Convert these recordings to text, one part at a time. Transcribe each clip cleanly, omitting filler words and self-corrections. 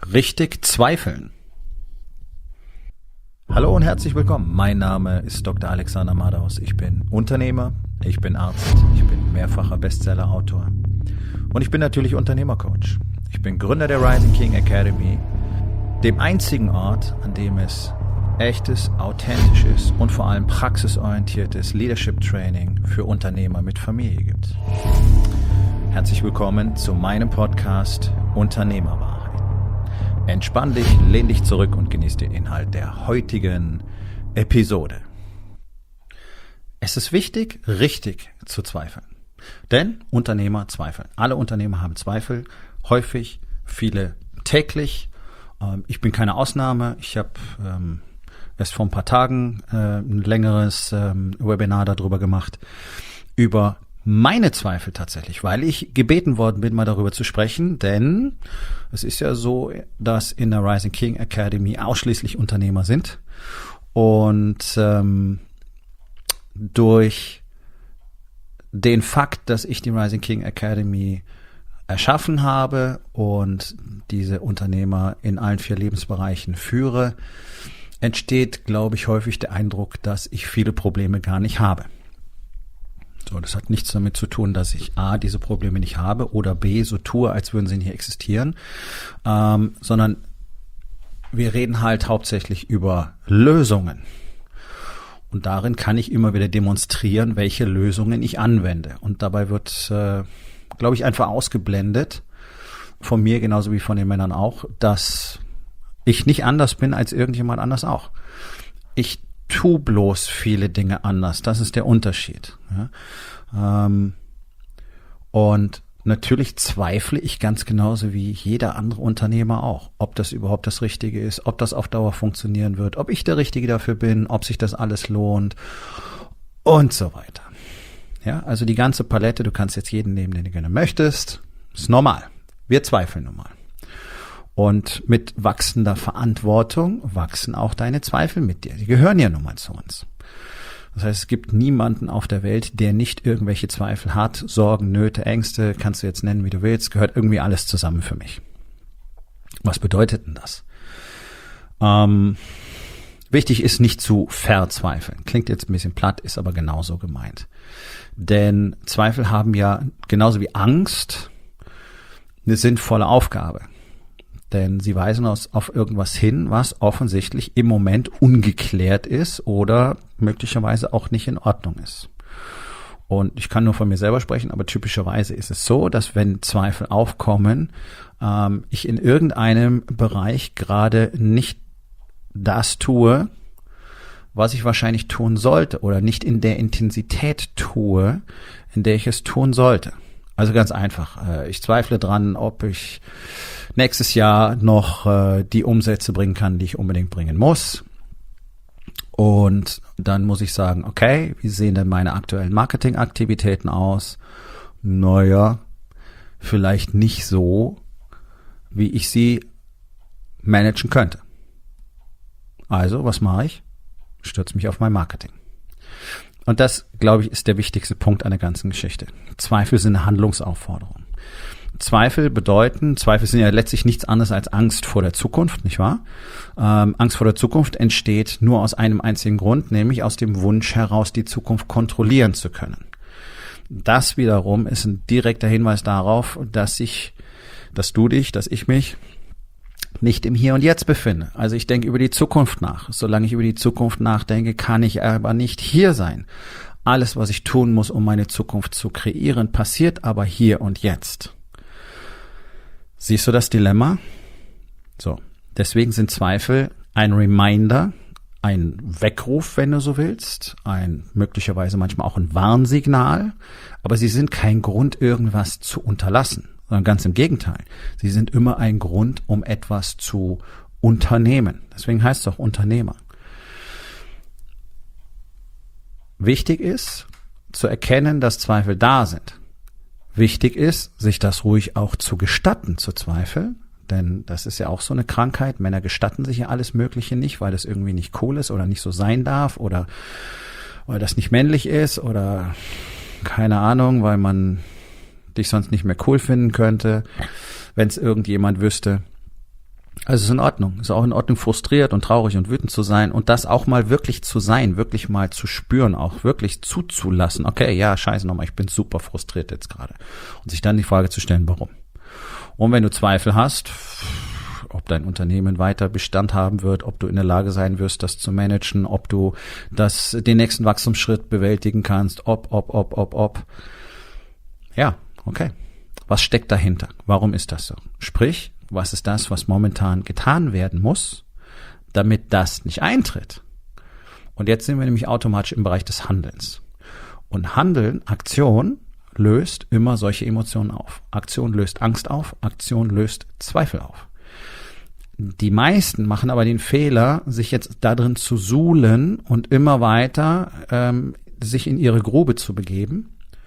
Richtig zweifeln. Hallo und herzlich willkommen. Mein Name ist Dr. Alexander Madaus. Ich bin Unternehmer, ich bin Arzt, ich bin mehrfacher Bestseller-Autor und ich bin natürlich Unternehmercoach. Ich bin Gründer der Rising King Academy, dem einzigen Ort, an dem es echtes, authentisches und vor allem praxisorientiertes Leadership Training für Unternehmer mit Familie gibt. Herzlich willkommen zu meinem Podcast Unternehmerwahrheit. Entspann dich, lehn dich zurück und genieß den Inhalt der heutigen Episode. Es ist wichtig, richtig zu zweifeln. Denn Unternehmer zweifeln. Alle Unternehmer haben Zweifel, häufig, viele täglich. Ich bin keine Ausnahme. Ich habe erst vor ein paar Tagen ein längeres Webinar darüber gemacht, über meine Zweifel tatsächlich, weil ich gebeten worden bin, mal darüber zu sprechen, denn es ist ja so, dass in der Rising King Academy ausschließlich Unternehmer sind und durch den Fakt, dass ich die Rising King Academy erschaffen habe und diese Unternehmer in allen 4 Lebensbereichen führe, entsteht, glaube ich, häufig der Eindruck, dass ich viele Probleme gar nicht habe. So, das hat nichts damit zu tun, dass ich A, diese Probleme nicht habe oder B, so tue, als würden sie nicht existieren, sondern wir reden halt hauptsächlich über Lösungen. Und darin kann ich immer wieder demonstrieren, welche Lösungen ich anwende. Und dabei wird, glaube ich, einfach ausgeblendet, von mir genauso wie von den Männern auch, dass ich nicht anders bin als irgendjemand anders auch. Ich tu bloß viele Dinge anders. Das ist der Unterschied. Ja? Und natürlich zweifle ich ganz genauso wie jeder andere Unternehmer auch, ob das überhaupt das Richtige ist, ob das auf Dauer funktionieren wird, ob ich der Richtige dafür bin, ob sich das alles lohnt und so weiter. Ja, also die ganze Palette, du kannst jetzt jeden nehmen, den du gerne möchtest, ist normal. Wir zweifeln nun mal. Und mit wachsender Verantwortung wachsen auch deine Zweifel mit dir. Die gehören ja nun mal zu uns. Das heißt, es gibt niemanden auf der Welt, der nicht irgendwelche Zweifel hat. Sorgen, Nöte, Ängste, kannst du jetzt nennen, wie du willst, gehört irgendwie alles zusammen für mich. Was bedeutet denn das? Wichtig ist nicht zu verzweifeln. Klingt jetzt ein bisschen platt, ist aber genauso gemeint. Denn Zweifel haben ja genauso wie Angst eine sinnvolle Aufgabe. Denn sie weisen uns auf irgendwas hin, was offensichtlich im Moment ungeklärt ist oder möglicherweise auch nicht in Ordnung ist. Und ich kann nur von mir selber sprechen, aber typischerweise ist es so, dass wenn Zweifel aufkommen, ich in irgendeinem Bereich gerade nicht das tue, was ich wahrscheinlich tun sollte oder nicht in der Intensität tue, in der ich es tun sollte. Also ganz einfach. Ich zweifle dran, ob ich nächstes Jahr noch die Umsätze bringen kann, die ich unbedingt bringen muss. Und dann muss ich sagen, okay, wie sehen denn meine aktuellen Marketingaktivitäten aus? Naja, vielleicht nicht so, wie ich sie managen könnte. Also, was mache ich? Stürze mich auf mein Marketing. Und das, glaube ich, ist der wichtigste Punkt an der ganzen Geschichte. Zweifel sind eine Handlungsaufforderung. Zweifel sind ja letztlich nichts anderes als Angst vor der Zukunft, nicht wahr? Angst vor der Zukunft entsteht nur aus einem einzigen Grund, nämlich aus dem Wunsch heraus, die Zukunft kontrollieren zu können. Das wiederum ist ein direkter Hinweis darauf, dass ich mich nicht im Hier und Jetzt befinde. Also ich denke über die Zukunft nach. Solange ich über die Zukunft nachdenke, kann ich aber nicht hier sein. Alles, was ich tun muss, um meine Zukunft zu kreieren, passiert aber hier und jetzt. Siehst du das Dilemma? So, deswegen sind Zweifel ein Reminder, ein Weckruf, wenn du so willst, möglicherweise manchmal auch ein Warnsignal, aber sie sind kein Grund, irgendwas zu unterlassen. Sondern ganz im Gegenteil. Sie sind immer ein Grund, um etwas zu unternehmen. Deswegen heißt es auch Unternehmer. Wichtig ist, zu erkennen, dass Zweifel da sind. Wichtig ist, sich das ruhig auch zu gestatten, zu zweifeln. Denn das ist ja auch so eine Krankheit. Männer gestatten sich ja alles Mögliche nicht, weil das irgendwie nicht cool ist oder nicht so sein darf oder weil das nicht männlich ist oder keine Ahnung, weil man dich sonst nicht mehr cool finden könnte, wenn es irgendjemand wüsste. Also es ist in Ordnung. Es ist auch in Ordnung, frustriert und traurig und wütend zu sein und das auch mal wirklich zu sein, wirklich mal zu spüren, auch wirklich zuzulassen. Okay, ja, scheiße nochmal, ich bin super frustriert jetzt gerade. Und sich dann die Frage zu stellen, warum? Und wenn du Zweifel hast, ob dein Unternehmen weiter Bestand haben wird, ob du in der Lage sein wirst, das zu managen, ob du den nächsten Wachstumsschritt bewältigen kannst, ob. Ja, okay. Was steckt dahinter? Warum ist das so? Sprich, was ist das, was momentan getan werden muss, damit das nicht eintritt? Und jetzt sind wir nämlich automatisch im Bereich des Handelns. Und Handeln, Aktion, löst immer solche Emotionen auf. Aktion löst Angst auf, Aktion löst Zweifel auf. Die meisten machen aber den Fehler, sich jetzt da drin zu suhlen und immer weiter sich in ihre Grube zu begeben.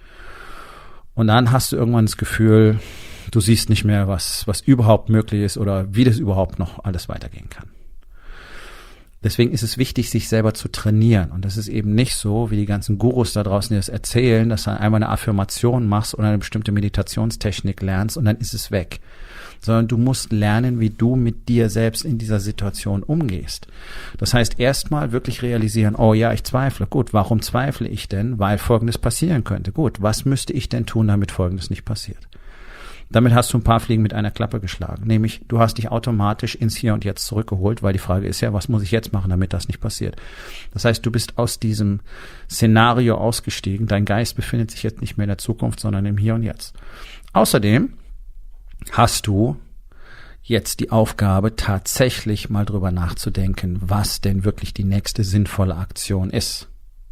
Und dann hast du irgendwann das Gefühl, du siehst nicht mehr, was überhaupt möglich ist oder wie das überhaupt noch alles weitergehen kann. Deswegen ist es wichtig, sich selber zu trainieren. Und das ist eben nicht so, wie die ganzen Gurus da draußen, die das erzählen, dass du einmal eine Affirmation machst oder eine bestimmte Meditationstechnik lernst und dann ist es weg. Sondern du musst lernen, wie du mit dir selbst in dieser Situation umgehst. Das heißt, erstmal wirklich realisieren, oh ja, ich zweifle. Gut, warum zweifle ich denn? Weil Folgendes passieren könnte. Gut, was müsste ich denn tun, damit Folgendes nicht passiert? Damit hast du ein paar Fliegen mit einer Klappe geschlagen. Nämlich, du hast dich automatisch ins Hier und Jetzt zurückgeholt, weil die Frage ist ja, was muss ich jetzt machen, damit das nicht passiert? Das heißt, du bist aus diesem Szenario ausgestiegen. Dein Geist befindet sich jetzt nicht mehr in der Zukunft, sondern im Hier und Jetzt. Außerdem hast du jetzt die Aufgabe, tatsächlich mal drüber nachzudenken, was denn wirklich die nächste sinnvolle Aktion ist.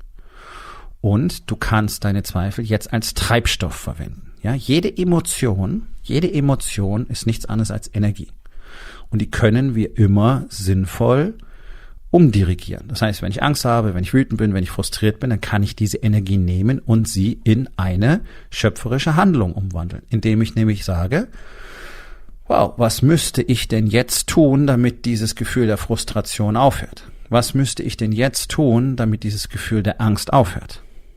Und du kannst deine Zweifel jetzt als Treibstoff verwenden. Ja, jede Emotion ist nichts anderes als Energie. Und die können wir immer sinnvoll umdirigieren. Das heißt, wenn ich Angst habe, wenn ich wütend bin, wenn ich frustriert bin, dann kann ich diese Energie nehmen und sie in eine schöpferische Handlung umwandeln, indem ich nämlich sage, wow, was müsste ich denn jetzt tun, damit dieses Gefühl der Frustration aufhört? Was müsste ich denn jetzt tun, damit dieses Gefühl der Angst aufhört?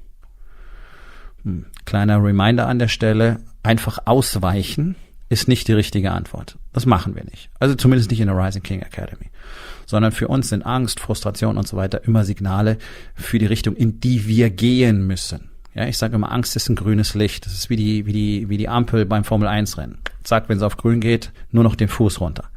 Kleiner Reminder an der Stelle, einfach ausweichen ist nicht die richtige Antwort. Das machen wir nicht. Also zumindest nicht in der Rising King Academy. Sondern für uns sind Angst, Frustration und so weiter immer Signale für die Richtung, in die wir gehen müssen. Ja, ich sage immer, Angst ist ein grünes Licht. Das ist wie die Ampel beim Formel-1-Rennen. Sagt, wenn es auf grün geht, nur noch den Fuß runter.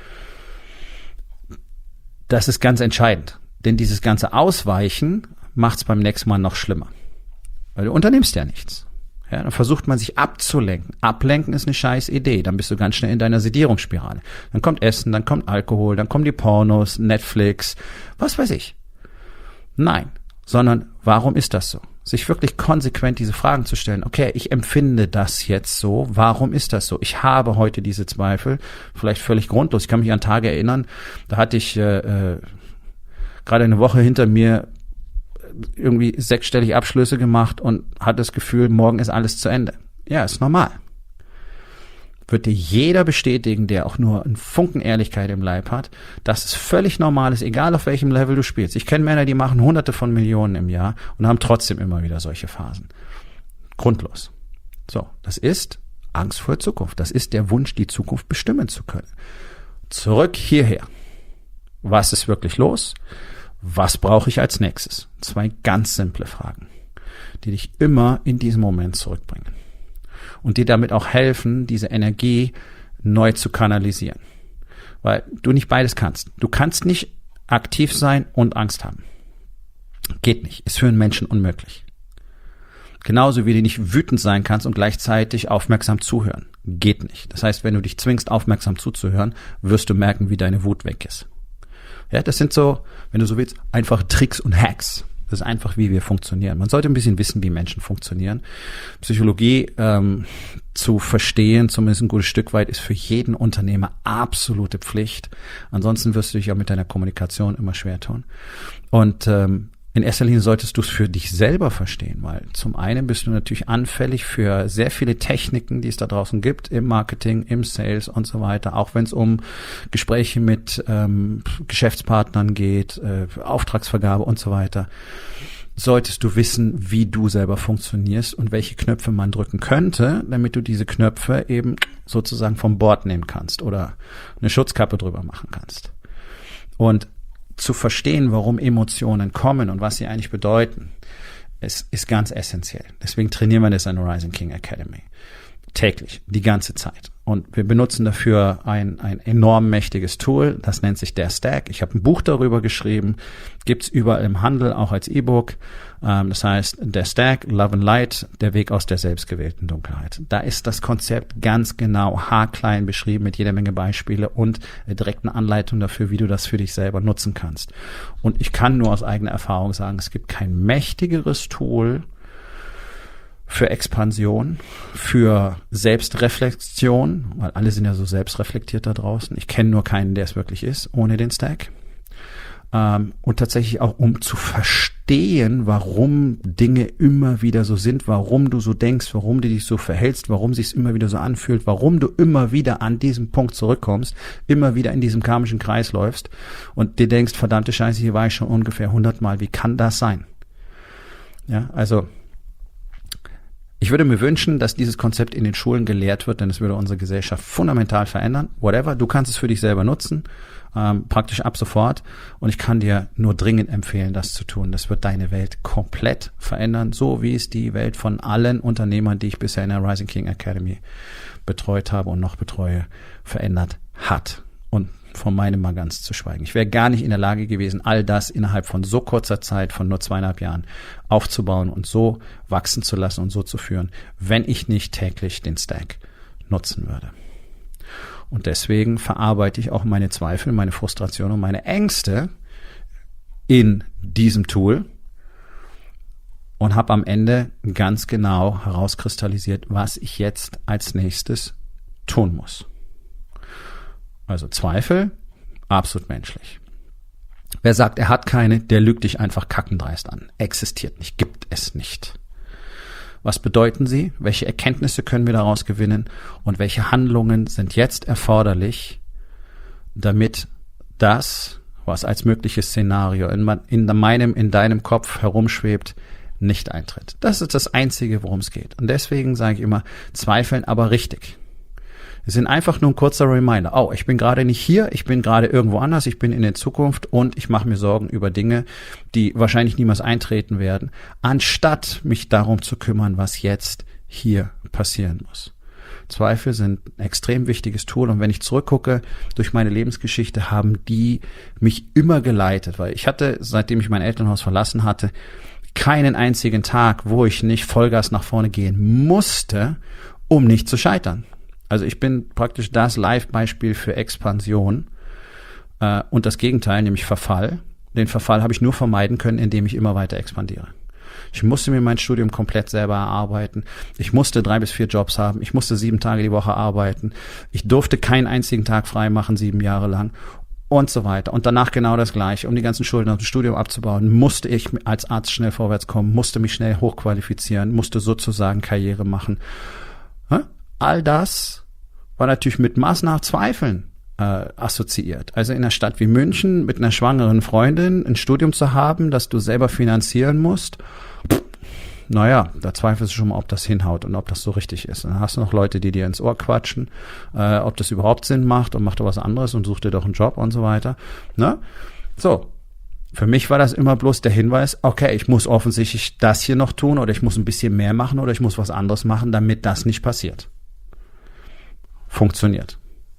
Das ist ganz entscheidend. Denn dieses ganze Ausweichen macht es beim nächsten Mal noch schlimmer. Weil du unternimmst ja nichts. Ja, dann versucht man sich abzulenken. Ablenken ist eine scheiß Idee. Dann bist du ganz schnell in deiner Sedierungsspirale. Dann kommt Essen, dann kommt Alkohol, dann kommen die Pornos, Netflix, was weiß ich. Nein, sondern warum ist das so? Sich wirklich konsequent diese Fragen zu stellen. Okay, ich empfinde das jetzt so. Warum ist das so? Ich habe heute diese Zweifel, vielleicht völlig grundlos. Ich kann mich an Tage erinnern, da hatte ich gerade eine Woche hinter mir irgendwie 6-stellige Abschlüsse gemacht und hatte das Gefühl, morgen ist alles zu Ende. Ja, ist normal. Wird dir jeder bestätigen, der auch nur einen Funken Ehrlichkeit im Leib hat, dass es völlig normal ist, egal auf welchem Level du spielst. Ich kenne Männer, die machen Hunderte von Millionen im Jahr und haben trotzdem immer wieder solche Phasen. Grundlos. So, das ist Angst vor der Zukunft. Das ist der Wunsch, die Zukunft bestimmen zu können. Zurück hierher. Was ist wirklich los? Was brauche ich als nächstes? 2 ganz simple Fragen, die dich immer in diesen Moment zurückbringen und dir damit auch helfen, diese Energie neu zu kanalisieren, weil du nicht beides kannst. Du kannst nicht aktiv sein und Angst haben. Geht nicht, ist für einen Menschen unmöglich. Genauso wie du nicht wütend sein kannst und gleichzeitig aufmerksam zuhören. Geht nicht. Das heißt, wenn du dich zwingst, aufmerksam zuzuhören, wirst du merken, wie deine Wut weg ist. Ja, das sind so, wenn du so willst, einfach Tricks und Hacks. Das ist einfach, wie wir funktionieren. Man sollte ein bisschen wissen, wie Menschen funktionieren. Psychologie zu verstehen, zumindest ein gutes Stück weit, ist für jeden Unternehmer absolute Pflicht. Ansonsten wirst du dich auch mit deiner Kommunikation immer schwer tun. Und in erster Linie solltest du es für dich selber verstehen, weil zum einen bist du natürlich anfällig für sehr viele Techniken, die es da draußen gibt, im Marketing, im Sales und so weiter, auch wenn es um Gespräche mit Geschäftspartnern geht, Auftragsvergabe und so weiter. solltest du wissen, wie du selber funktionierst und welche Knöpfe man drücken könnte, damit du diese Knöpfe eben sozusagen vom Bord nehmen kannst oder eine Schutzkappe drüber machen kannst. Und zu verstehen, warum Emotionen kommen und was sie eigentlich bedeuten, ist ganz essentiell. Deswegen trainieren wir das an der Rising King Academy. Täglich, die ganze Zeit. Und wir benutzen dafür ein enorm mächtiges Tool, das nennt sich der Stack. Ich habe ein Buch darüber geschrieben, gibt's überall im Handel, auch als E-Book. Das heißt, der Stack, Love and Light, der Weg aus der selbstgewählten Dunkelheit. Da ist das Konzept ganz genau haarklein beschrieben mit jeder Menge Beispiele und direkt eine Anleitung dafür, wie du das für dich selber nutzen kannst. Und ich kann nur aus eigener Erfahrung sagen, es gibt kein mächtigeres Tool für Expansion, für Selbstreflexion, weil alle sind ja so selbstreflektiert da draußen. Ich kenne nur keinen, der es wirklich ist, ohne den Stack. Und tatsächlich auch, um zu verstehen, warum Dinge immer wieder so sind, warum du so denkst, warum du dich so verhältst, warum sich es immer wieder so anfühlt, warum du immer wieder an diesen Punkt zurückkommst, immer wieder in diesem karmischen Kreis läufst und dir denkst, verdammte Scheiße, hier war ich schon ungefähr 100 Mal, wie kann das sein? Ja, also ich würde mir wünschen, dass dieses Konzept in den Schulen gelehrt wird, denn es würde unsere Gesellschaft fundamental verändern. Whatever, du kannst es für dich selber nutzen, praktisch ab sofort. Und ich kann dir nur dringend empfehlen, das zu tun. Das wird deine Welt komplett verändern, so wie es die Welt von allen Unternehmern, die ich bisher in der Rising King Academy betreut habe und noch betreue, verändert hat. Und von meinem mal ganz zu schweigen. Ich wäre gar nicht in der Lage gewesen, all das innerhalb von so kurzer Zeit, von nur 2,5 Jahren, aufzubauen und so wachsen zu lassen und so zu führen, wenn ich nicht täglich den Stack nutzen würde. Und deswegen verarbeite ich auch meine Zweifel, meine Frustration und meine Ängste in diesem Tool und habe am Ende ganz genau herauskristallisiert, was ich jetzt als nächstes tun muss. Also Zweifel, absolut menschlich. Wer sagt, er hat keine, der lügt dich einfach kackendreist an. Existiert nicht, gibt es nicht. Was bedeuten sie? Welche Erkenntnisse können wir daraus gewinnen? Und welche Handlungen sind jetzt erforderlich, damit das, was als mögliches Szenario in deinem Kopf herumschwebt, nicht eintritt? Das ist das Einzige, worum es geht. Und deswegen sage ich immer, zweifeln, aber richtig. Es sind einfach nur ein kurzer Reminder. Oh, ich bin gerade nicht hier, ich bin gerade irgendwo anders, ich bin in der Zukunft und ich mache mir Sorgen über Dinge, die wahrscheinlich niemals eintreten werden, anstatt mich darum zu kümmern, was jetzt hier passieren muss. Zweifel sind ein extrem wichtiges Tool und wenn ich zurückgucke durch meine Lebensgeschichte, haben die mich immer geleitet, weil ich hatte, seitdem ich mein Elternhaus verlassen hatte, keinen einzigen Tag, wo ich nicht Vollgas nach vorne gehen musste, um nicht zu scheitern. Also ich bin praktisch das Live-Beispiel für Expansion und das Gegenteil, nämlich Verfall. Den Verfall habe ich nur vermeiden können, indem ich immer weiter expandiere. Ich musste mir mein Studium komplett selber erarbeiten. Ich musste 3 bis 4 Jobs haben. Ich musste 7 Tage die Woche arbeiten. Ich durfte keinen einzigen Tag frei machen, 7 Jahre lang und so weiter. Und danach genau das Gleiche. Um die ganzen Schulden aus dem Studium abzubauen, musste ich als Arzt schnell vorwärts kommen, musste mich schnell hochqualifizieren, musste sozusagen Karriere machen. All das war natürlich mit Maß nach Zweifeln assoziiert. Also in einer Stadt wie München mit einer schwangeren Freundin ein Studium zu haben, das du selber finanzieren musst, naja, da zweifelst du schon mal, ob das hinhaut und ob das so richtig ist. Dann hast du noch Leute, die dir ins Ohr quatschen, ob das überhaupt Sinn macht und mach doch was anderes und such dir doch einen Job und so weiter. Ne? So. Für mich war das immer bloß der Hinweis, okay, ich muss offensichtlich das hier noch tun oder ich muss ein bisschen mehr machen oder ich muss was anderes machen, damit das nicht passiert. Funktioniert.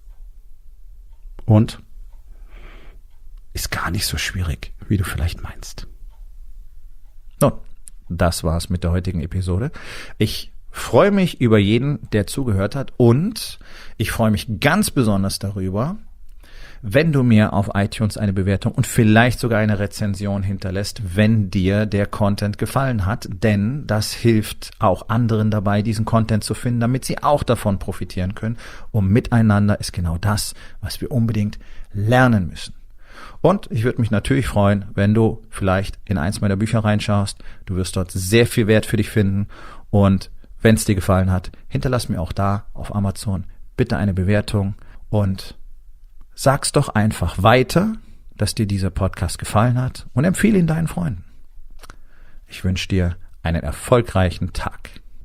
Und ist gar nicht so schwierig, wie du vielleicht meinst. Nun, das war's mit der heutigen Episode. Ich freue mich über jeden, der zugehört hat und ich freue mich ganz besonders darüber, wenn du mir auf iTunes eine Bewertung und vielleicht sogar eine Rezension hinterlässt, wenn dir der Content gefallen hat, denn das hilft auch anderen dabei, diesen Content zu finden, damit sie auch davon profitieren können. Und miteinander ist genau das, was wir unbedingt lernen müssen. Und ich würde mich natürlich freuen, wenn du vielleicht in eins meiner Bücher reinschaust. Du wirst dort sehr viel Wert für dich finden. Und wenn es dir gefallen hat, hinterlass mir auch da auf Amazon bitte eine Bewertung und sag's doch einfach weiter, dass dir dieser Podcast gefallen hat und empfehle ihn deinen Freunden. Ich wünsche dir einen erfolgreichen Tag.